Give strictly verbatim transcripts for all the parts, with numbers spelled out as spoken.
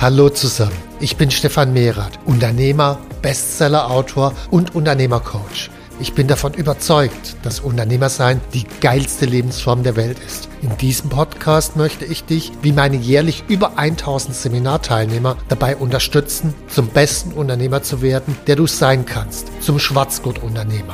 Hallo zusammen, ich bin Stefan Mehrath, Unternehmer, Bestseller-Autor und Unternehmercoach. Ich bin davon überzeugt, dass Unternehmersein die geilste Lebensform der Welt ist. In diesem Podcast möchte ich dich, wie meine jährlich über tausend Seminarteilnehmer, dabei unterstützen, zum besten Unternehmer zu werden, der du sein kannst, zum Schwarzgurt-Unternehmer.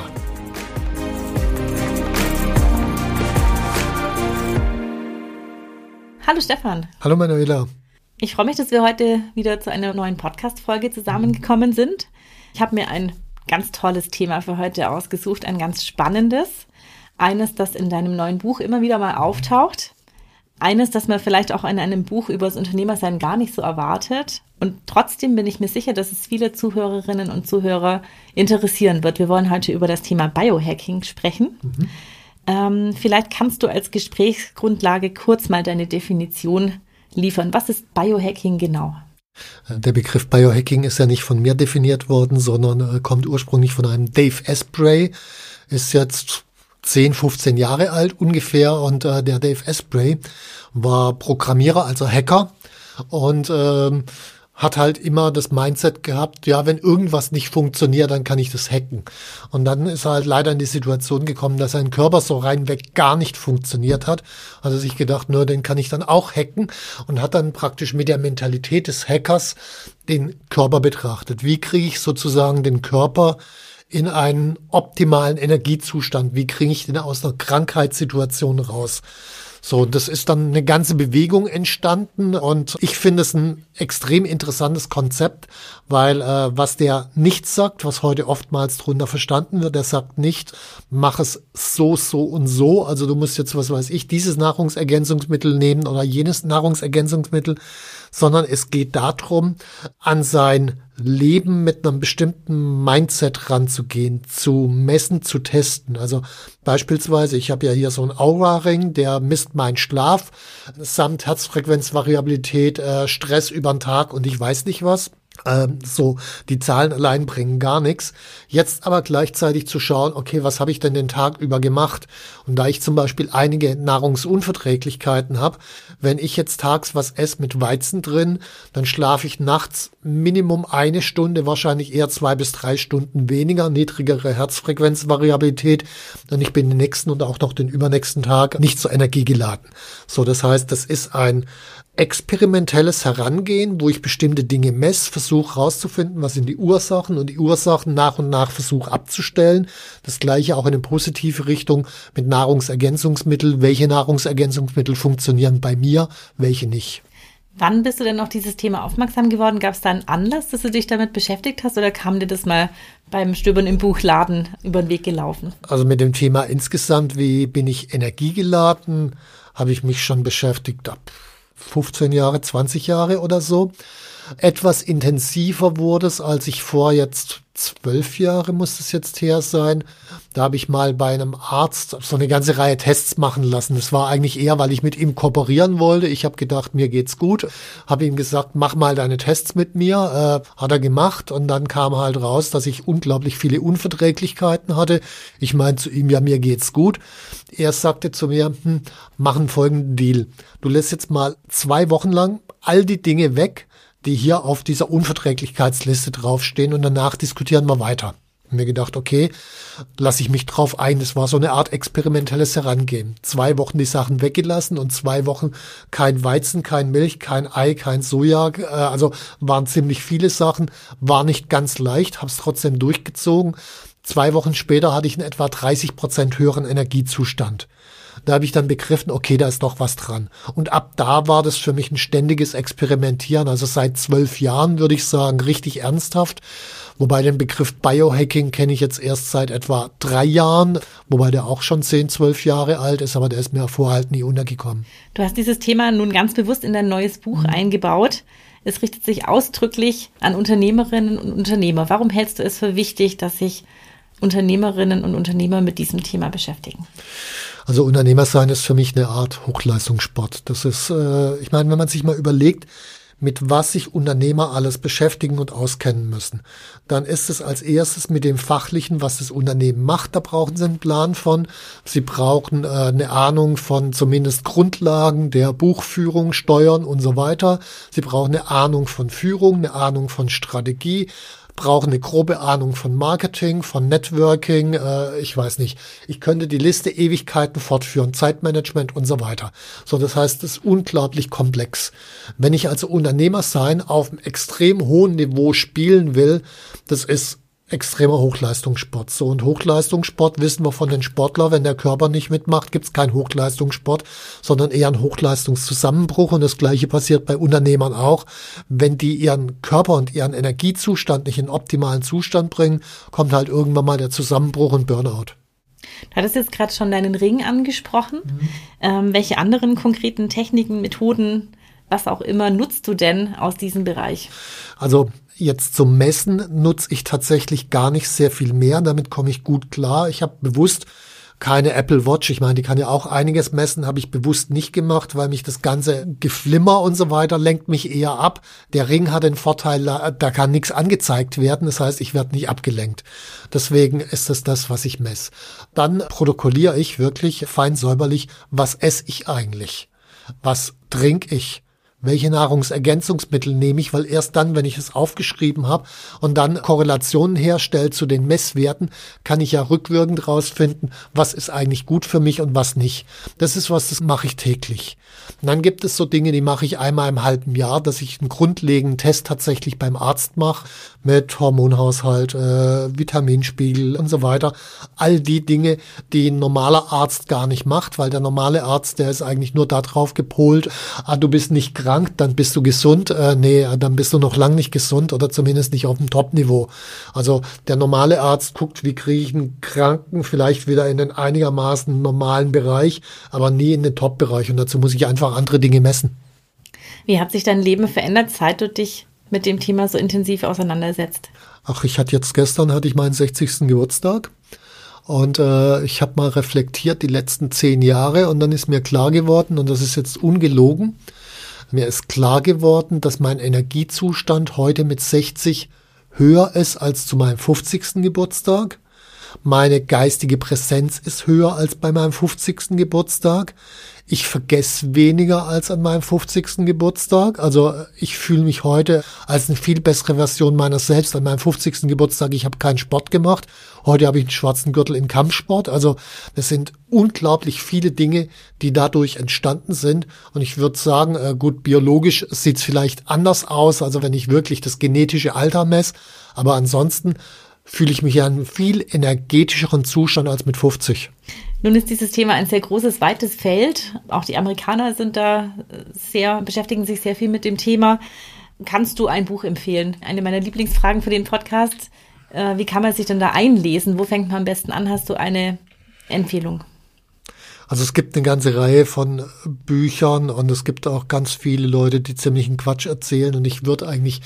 Hallo Stefan. Hallo Manuela. Ich freue mich, dass wir heute wieder zu einer neuen Podcast-Folge zusammengekommen sind. Ich habe mir ein ganz tolles Thema für heute ausgesucht, ein ganz spannendes. Eines, das in deinem neuen Buch immer wieder mal auftaucht. Eines, das man vielleicht auch in einem Buch über das Unternehmersein gar nicht so erwartet. Und trotzdem bin ich mir sicher, dass es viele Zuhörerinnen und Zuhörer interessieren wird. Wir wollen heute über das Thema Biohacking sprechen. Mhm. Ähm, vielleicht kannst du als Gesprächsgrundlage kurz mal deine Definition liefern. Was ist Biohacking genau? Der Begriff Biohacking ist ja nicht von mir definiert worden, sondern äh, kommt ursprünglich von einem Dave Asprey, ist jetzt zehn, fünfzehn Jahre alt ungefähr und äh, der Dave Asprey war Programmierer, also Hacker und ähm, hat halt immer das Mindset gehabt, ja, wenn irgendwas nicht funktioniert, dann kann ich das hacken. Und dann ist er halt leider in die Situation gekommen, dass sein Körper so reinweg gar nicht funktioniert hat. Also sich gedacht, nur den kann ich dann auch hacken und hat dann praktisch mit der Mentalität des Hackers den Körper betrachtet. Wie kriege ich sozusagen den Körper in einen optimalen Energiezustand? Wie kriege ich den aus einer Krankheitssituation raus? So, das ist dann eine ganze Bewegung entstanden und ich finde es ein extrem interessantes Konzept, weil äh, was der nicht sagt, was heute oftmals drunter verstanden wird, der sagt nicht, mach es so, so und so, also du musst jetzt, was weiß ich, dieses Nahrungsergänzungsmittel nehmen oder jenes Nahrungsergänzungsmittel, sondern es geht darum, an sein Leben mit einem bestimmten Mindset ranzugehen, zu messen, zu testen. Also beispielsweise, ich habe ja hier so einen Aura-Ring, der misst meinen Schlaf samt Herzfrequenzvariabilität, äh, Stress über den Tag und ich weiß nicht was. Ähm, so, die Zahlen allein bringen gar nichts. Jetzt aber gleichzeitig zu schauen, okay, was habe ich denn den Tag über gemacht? Und da ich zum Beispiel einige Nahrungsunverträglichkeiten habe, wenn ich jetzt tags was esse mit Weizen drin, dann schlafe ich nachts Minimum eine Stunde, wahrscheinlich eher zwei bis drei Stunden weniger, niedrigere Herzfrequenzvariabilität. Und ich bin den nächsten und auch noch den übernächsten Tag nicht so energiegeladen. So, das heißt, das ist ein experimentelles Herangehen, wo ich bestimmte Dinge messe, versuche herauszufinden, was sind die Ursachen und die Ursachen nach und nach versuche abzustellen. Das gleiche auch in eine positive Richtung mit Nahrungsergänzungsmitteln. Welche Nahrungsergänzungsmittel funktionieren bei mir, welche nicht? Wann bist du denn auf dieses Thema aufmerksam geworden? Gab es da einen Anlass, dass du dich damit beschäftigt hast oder kam dir das mal beim Stöbern im Buchladen über den Weg gelaufen? Also mit dem Thema insgesamt, wie bin ich energiegeladen, habe ich mich schon beschäftigt ab fünfzehn Jahre, zwanzig Jahre oder so. Etwas intensiver wurde es, als ich vor jetzt zwölf Jahre muss es jetzt her sein. Da habe ich mal bei einem Arzt so eine ganze Reihe Tests machen lassen. Das war eigentlich eher, weil ich mit ihm kooperieren wollte. Ich habe gedacht, mir geht's gut. Habe ihm gesagt, mach mal deine Tests mit mir. Äh, hat er gemacht und dann kam halt raus, dass ich unglaublich viele Unverträglichkeiten hatte. Ich meinte zu ihm, ja, mir geht's gut. Er sagte zu mir, hm, mach einen folgenden Deal. Du lässt jetzt mal zwei Wochen lang all die Dinge weg, die hier auf dieser Unverträglichkeitsliste draufstehen und danach diskutieren wir weiter. Und mir gedacht, okay, lasse ich mich drauf ein. Das war so eine Art experimentelles Herangehen. Zwei Wochen die Sachen weggelassen und zwei Wochen kein Weizen, kein Milch, kein Ei, kein Soja. Äh, also waren ziemlich viele Sachen, war nicht ganz leicht, habe es trotzdem durchgezogen. Zwei Wochen später hatte ich einen etwa dreißig Prozent höheren Energiezustand. Da habe ich dann begriffen, okay, da ist doch was dran. Und ab da war das für mich ein ständiges Experimentieren. Also seit zwölf Jahren würde ich sagen, richtig ernsthaft. Wobei den Begriff Biohacking kenne ich jetzt erst seit etwa drei Jahren, wobei der auch schon zehn, zwölf Jahre alt ist, aber der ist mir vorher halt nie untergekommen. Du hast dieses Thema nun ganz bewusst in dein neues Buch mhm. eingebaut. Es richtet sich ausdrücklich an Unternehmerinnen und Unternehmer. Warum hältst du es für wichtig, dass sich Unternehmerinnen und Unternehmer mit diesem Thema beschäftigen? Also Unternehmer sein ist für mich eine Art Hochleistungssport. Das ist, äh, ich meine, wenn man sich mal überlegt, mit was sich Unternehmer alles beschäftigen und auskennen müssen, dann ist es als erstes mit dem Fachlichen, was das Unternehmen macht. Da brauchen sie einen Plan von. Sie brauchen äh, eine Ahnung von zumindest Grundlagen der Buchführung, Steuern und so weiter. Sie brauchen eine Ahnung von Führung, eine Ahnung von Strategie, brauchen eine grobe Ahnung von Marketing, von Networking, äh, ich weiß nicht. Ich könnte die Liste Ewigkeiten fortführen, Zeitmanagement und so weiter. So, das heißt, es ist unglaublich komplex. Wenn ich also Unternehmer sein auf einem extrem hohen Niveau spielen will, das ist extremer Hochleistungssport. So, und Hochleistungssport wissen wir von den Sportlern, wenn der Körper nicht mitmacht, gibt es keinen Hochleistungssport, sondern eher einen Hochleistungszusammenbruch. Und das Gleiche passiert bei Unternehmern auch. Wenn die ihren Körper und ihren Energiezustand nicht in optimalen Zustand bringen, kommt halt irgendwann mal der Zusammenbruch und Burnout. Du hattest jetzt gerade schon deinen Ring angesprochen. Mhm. Ähm, welche anderen konkreten Techniken, Methoden, was auch immer, nutzt du denn aus diesem Bereich? Also jetzt zum Messen nutze ich tatsächlich gar nicht sehr viel mehr. Damit komme ich gut klar. Ich habe bewusst keine Apple Watch. Ich meine, die kann ja auch einiges messen, habe ich bewusst nicht gemacht, weil mich das ganze Geflimmer und so weiter lenkt mich eher ab. Der Ring hat den Vorteil, da kann nichts angezeigt werden. Das heißt, ich werde nicht abgelenkt. Deswegen ist das das, was ich messe. Dann protokolliere ich wirklich fein säuberlich, was esse ich eigentlich? Was trinke ich? Welche Nahrungsergänzungsmittel nehme ich, weil erst dann, wenn ich es aufgeschrieben habe und dann Korrelationen herstelle zu den Messwerten, kann ich ja rückwirkend rausfinden, was ist eigentlich gut für mich und was nicht. Das ist was, das mache ich täglich. Und dann gibt es so Dinge, die mache ich einmal im halben Jahr, dass ich einen grundlegenden Test tatsächlich beim Arzt mache, mit Hormonhaushalt, äh, Vitaminspiegel und so weiter. All die Dinge, die ein normaler Arzt gar nicht macht, weil der normale Arzt, der ist eigentlich nur darauf gepolt, ah, du bist nicht krank, dann bist du gesund. Äh, nee, dann bist du noch lang nicht gesund oder zumindest nicht auf dem Top-Niveau. Also der normale Arzt guckt, wie kriege ich einen Kranken vielleicht wieder in den einigermaßen normalen Bereich, aber nie in den Top-Bereich. Und dazu muss ich einfach andere Dinge messen. Wie hat sich dein Leben verändert, seit du dich mit dem Thema so intensiv auseinandersetzt? Ach, ich hatte jetzt gestern, hatte ich meinen sechzigsten Geburtstag. Und äh, ich habe mal reflektiert die letzten zehn Jahre und dann ist mir klar geworden, und das ist jetzt ungelogen, mir ist klar geworden, dass mein Energiezustand heute mit sechzig höher ist als zu meinem fünfzigsten Geburtstag. Meine geistige Präsenz ist höher als bei meinem fünfzigsten Geburtstag. Ich vergesse weniger als an meinem fünfzigsten Geburtstag. Also ich fühle mich heute als eine viel bessere Version meiner selbst. An meinem fünfzigsten Geburtstag, ich habe keinen Sport gemacht. Heute habe ich einen schwarzen Gürtel in Kampfsport. Also das sind unglaublich viele Dinge, die dadurch entstanden sind. Und ich würde sagen, gut, biologisch sieht es vielleicht anders aus, also wenn ich wirklich das genetische Alter messe. Aber ansonsten fühle ich mich ja in einem viel energetischeren Zustand als mit fünfzig. Nun ist dieses Thema ein sehr großes, weites Feld. Auch die Amerikaner sind da sehr, beschäftigen sich sehr viel mit dem Thema. Kannst du ein Buch empfehlen? Eine meiner Lieblingsfragen für den Podcast. Wie kann man sich denn da einlesen? Wo fängt man am besten an? Hast du eine Empfehlung? Also es gibt eine ganze Reihe von Büchern und es gibt auch ganz viele Leute, die ziemlichen Quatsch erzählen. Und ich würde eigentlich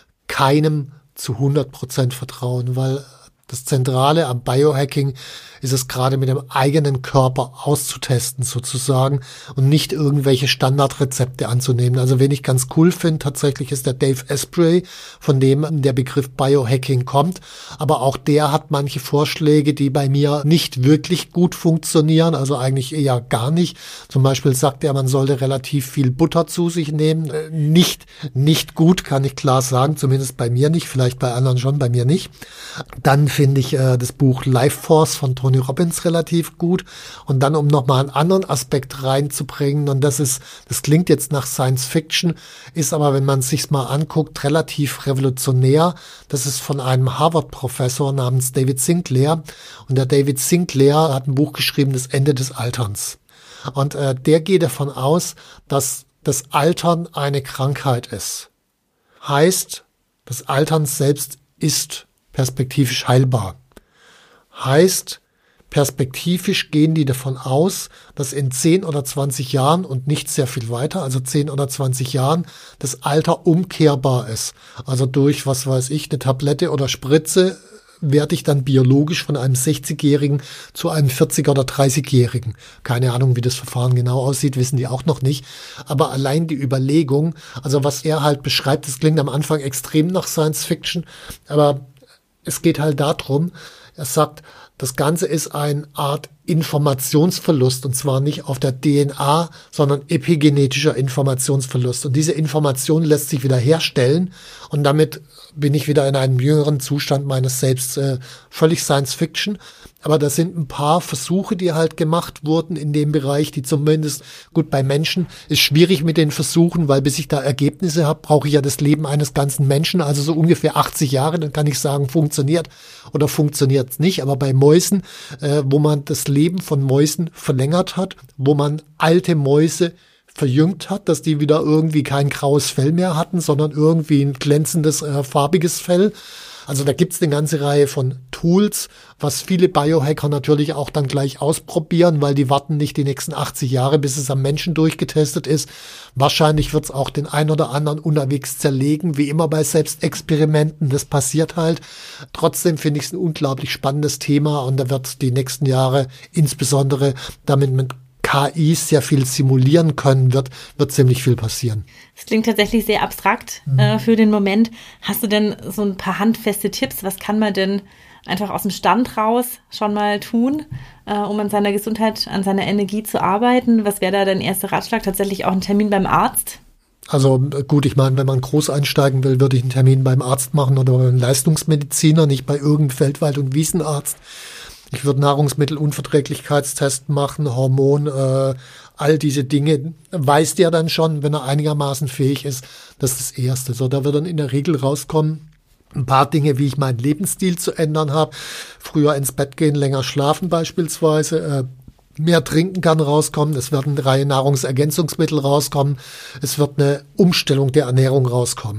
keinem zu hundert Prozent vertrauen, weil das Zentrale am Biohacking ist es gerade mit dem eigenen Körper auszutesten sozusagen und nicht irgendwelche Standardrezepte anzunehmen. Also wen ich ganz cool finde, tatsächlich ist der Dave Asprey, von dem der Begriff Biohacking kommt. Aber auch der hat manche Vorschläge, die bei mir nicht wirklich gut funktionieren, also eigentlich eher gar nicht. Zum Beispiel sagt er, man sollte relativ viel Butter zu sich nehmen. Nicht, nicht gut, kann ich klar sagen, zumindest bei mir nicht, vielleicht bei anderen schon, bei mir nicht. Dann finde ich äh, das Buch Life Force von Tony Robbins relativ gut. Und dann, um nochmal einen anderen Aspekt reinzubringen, und das ist, das klingt jetzt nach Science Fiction, ist aber, wenn man es sich mal anguckt, relativ revolutionär. Das ist von einem Harvard-Professor namens David Sinclair. Und der David Sinclair hat ein Buch geschrieben, Das Ende des Alterns. Und äh, der geht davon aus, dass das Altern eine Krankheit ist. Heißt, das Altern selbst ist perspektivisch heilbar. Heißt, perspektivisch gehen die davon aus, dass in zehn oder zwanzig Jahren und nicht sehr viel weiter, also zehn oder zwanzig Jahren, das Alter umkehrbar ist. Also durch, was weiß ich, eine Tablette oder Spritze werde ich dann biologisch von einem sechzigjährigen zu einem vierziger oder dreißigjährigen. Keine Ahnung, wie das Verfahren genau aussieht, wissen die auch noch nicht. Aber allein die Überlegung, also was er halt beschreibt, das klingt am Anfang extrem nach Science Fiction, aber es geht halt darum, er sagt, das Ganze ist eine Art Informationsverlust, und zwar nicht auf der D N A, sondern epigenetischer Informationsverlust. Und diese Information lässt sich wieder herstellen, und damit bin ich wieder in einem jüngeren Zustand meines Selbst, äh, völlig Science Fiction. Aber da sind ein paar Versuche, die halt gemacht wurden in dem Bereich, die zumindest, gut, bei Menschen ist schwierig mit den Versuchen, weil bis ich da Ergebnisse habe, brauche ich ja das Leben eines ganzen Menschen, also so ungefähr achtzig Jahre, dann kann ich sagen, funktioniert oder funktioniert es nicht. Aber bei Mäusen, äh, wo man das Leben von Mäusen verlängert hat, wo man alte Mäuse verjüngt hat, dass die wieder irgendwie kein graues Fell mehr hatten, sondern irgendwie ein glänzendes, äh, farbiges Fell. Also da gibt's eine ganze Reihe von Tools, was viele Biohacker natürlich auch dann gleich ausprobieren, weil die warten nicht die nächsten achtzig Jahre, bis es am Menschen durchgetestet ist. Wahrscheinlich wird's auch den einen oder anderen unterwegs zerlegen, wie immer bei Selbstexperimenten. Das passiert halt. Trotzdem finde ich es ein unglaublich spannendes Thema, und da wird die nächsten Jahre insbesondere damit mit K Is sehr viel simulieren können, wird, wird ziemlich viel passieren. Das klingt tatsächlich sehr abstrakt mhm. äh, für den Moment. Hast du denn so ein paar handfeste Tipps? Was kann man denn einfach aus dem Stand raus schon mal tun, äh, um an seiner Gesundheit, an seiner Energie zu arbeiten? Was wäre da dein erster Ratschlag? Tatsächlich auch ein Termin beim Arzt? Also gut, ich meine, wenn man groß einsteigen will, würde ich einen Termin beim Arzt machen oder beim Leistungsmediziner, nicht bei irgendeinem Feldwald- und Wiesenarzt. Ich würde Nahrungsmittelunverträglichkeitstest machen, Hormon, äh, all diese Dinge weiß der dann schon, wenn er einigermaßen fähig ist. Das ist das Erste. So, da wird dann in der Regel rauskommen, ein paar Dinge, wie ich meinen Lebensstil zu ändern habe. Früher ins Bett gehen, länger schlafen beispielsweise, äh, mehr trinken kann rauskommen. Es wird eine Reihe Nahrungsergänzungsmittel rauskommen. Es wird eine Umstellung der Ernährung rauskommen.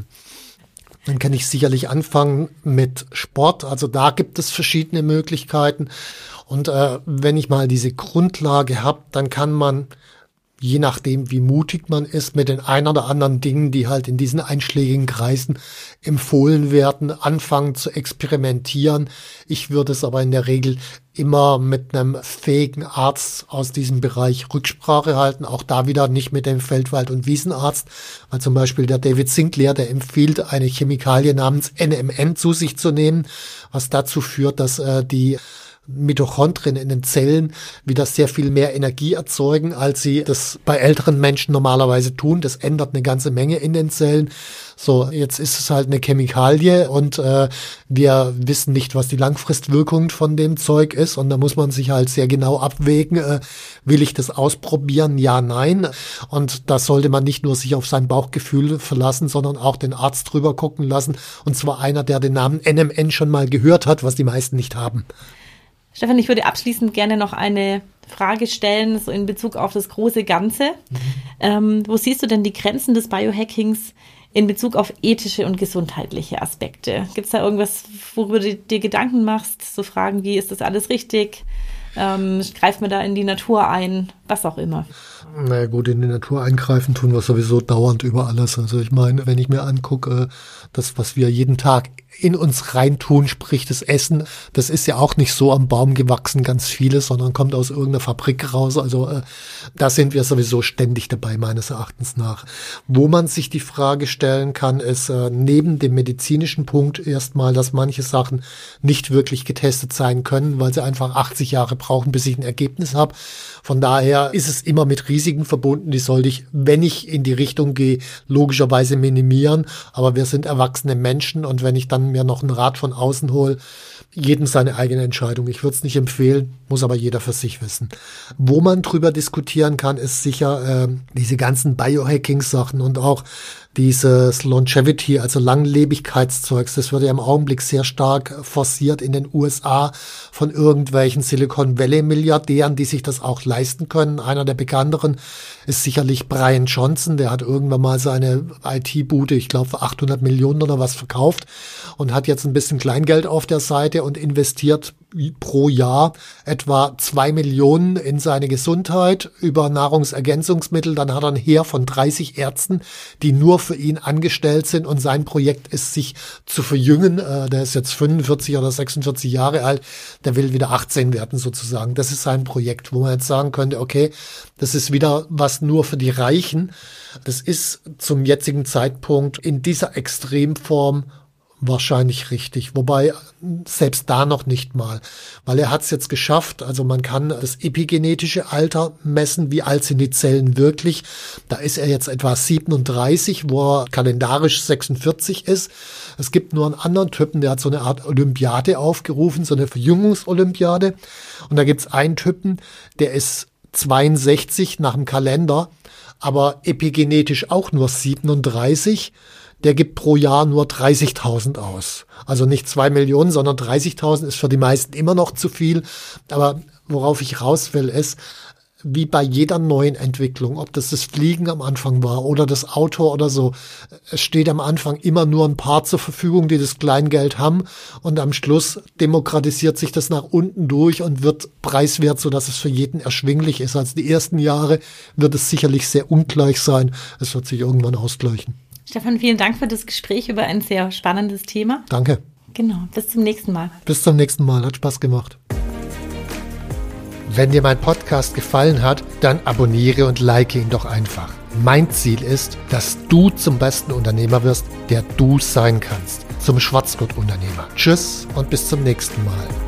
Dann kann ich sicherlich anfangen mit Sport. Also da gibt es verschiedene Möglichkeiten. Und äh, wenn ich mal diese Grundlage habe, dann kann man, je nachdem wie mutig man ist, mit den ein oder anderen Dingen, die halt in diesen einschlägigen Kreisen empfohlen werden, anfangen zu experimentieren. Ich würde es aber in der Regel immer mit einem fähigen Arzt aus diesem Bereich Rücksprache halten. Auch da wieder nicht mit dem Feldwald- und Wiesenarzt, weil zum Beispiel der David Sinclair, der empfiehlt, eine Chemikalie namens N M N zu sich zu nehmen, was dazu führt, dass äh, die Mitochondrien in den Zellen wieder sehr viel mehr Energie erzeugen, als sie das bei älteren Menschen normalerweise tun. Das ändert eine ganze Menge in den Zellen. So, jetzt ist es halt eine Chemikalie, und äh, wir wissen nicht, was die Langfristwirkung von dem Zeug ist, und da muss man sich halt sehr genau abwägen, äh, will ich das ausprobieren, ja, nein, und da sollte man nicht nur sich auf sein Bauchgefühl verlassen, sondern auch den Arzt drüber gucken lassen, und zwar einer, der den Namen N M N schon mal gehört hat, was die meisten nicht haben. Stefan, ich würde abschließend gerne noch eine Frage stellen, so in Bezug auf das große Ganze. Mhm. Ähm, wo siehst du denn die Grenzen des Biohackings in Bezug auf ethische und gesundheitliche Aspekte? Gibt es da irgendwas, worüber du dir Gedanken machst? So Fragen wie, ist das alles richtig? Ähm, greift man da in die Natur ein? Was auch immer. Na gut, in die Natur eingreifen tun wir sowieso dauernd über alles. Also ich meine, wenn ich mir angucke, das, was wir jeden Tag in uns reintun, sprich das Essen, das ist ja auch nicht so am Baum gewachsen, ganz vieles, sondern kommt aus irgendeiner Fabrik raus. Also äh, da sind wir sowieso ständig dabei, meines Erachtens nach. Wo man sich die Frage stellen kann, ist äh, neben dem medizinischen Punkt erstmal, dass manche Sachen nicht wirklich getestet sein können, weil sie einfach achtzig Jahre brauchen, bis ich ein Ergebnis habe. Von daher ist es immer mit Risiken verbunden, die sollte ich, wenn ich in die Richtung gehe, logischerweise minimieren. Aber wir sind erwachsene Menschen, und wenn ich dann mir noch einen Rat von außen hole, jedem seine eigene Entscheidung. Ich würde es nicht empfehlen, muss aber jeder für sich wissen. Wo man drüber diskutieren kann, ist sicher äh, diese ganzen Biohacking-Sachen und auch dieses Longevity, also Langlebigkeitszeugs. Das wird ja im Augenblick sehr stark forciert in den U S A von irgendwelchen Silicon Valley Milliardären, die sich das auch leisten können. Einer der bekannteren ist sicherlich Brian Johnson. Der hat irgendwann mal seine I T-Bude, ich glaube, für achthundert Millionen oder was verkauft und hat jetzt ein bisschen Kleingeld auf der Seite und investiert pro Jahr etwa zwei Millionen in seine Gesundheit über Nahrungsergänzungsmittel. Dann hat er ein Heer von dreißig Ärzten, die nur für ihn angestellt sind. Und sein Projekt ist, sich zu verjüngen. Äh, der ist jetzt fünfundvierzig oder sechsundvierzig Jahre alt. Der will wieder achtzehn werden sozusagen. Das ist sein Projekt, wo man jetzt sagen könnte, okay, das ist wieder was nur für die Reichen. Das ist zum jetzigen Zeitpunkt in dieser Extremform wahrscheinlich richtig, wobei selbst da noch nicht mal, weil er hat es jetzt geschafft, also man kann das epigenetische Alter messen, wie alt sind die Zellen wirklich. Da ist er jetzt etwa siebenunddreißig, wo er kalendarisch sechsundvierzig ist. Es gibt nur einen anderen Typen, der hat so eine Art Olympiade aufgerufen, so eine Verjüngungsolympiade. Und da gibt es einen Typen, der ist zweiundsechzig nach dem Kalender, aber epigenetisch auch nur siebenunddreißig. Der gibt pro Jahr nur dreißigtausend aus. Also nicht zwei Millionen, sondern dreißigtausend ist für die meisten immer noch zu viel. Aber worauf ich raus will, ist, wie bei jeder neuen Entwicklung, ob das das Fliegen am Anfang war oder das Auto oder so, es steht am Anfang immer nur ein paar zur Verfügung, die das Kleingeld haben, und am Schluss demokratisiert sich das nach unten durch und wird preiswert, sodass es für jeden erschwinglich ist. Also die ersten Jahre wird es sicherlich sehr ungleich sein. Es wird sich irgendwann ausgleichen. Stefan, vielen Dank für das Gespräch über ein sehr spannendes Thema. Danke. Genau, bis zum nächsten Mal. Bis zum nächsten Mal, hat Spaß gemacht. Wenn dir mein Podcast gefallen hat, dann abonniere und like ihn doch einfach. Mein Ziel ist, dass du zum besten Unternehmer wirst, der du sein kannst. Zum Schwarzgurt-Unternehmer. Tschüss und bis zum nächsten Mal.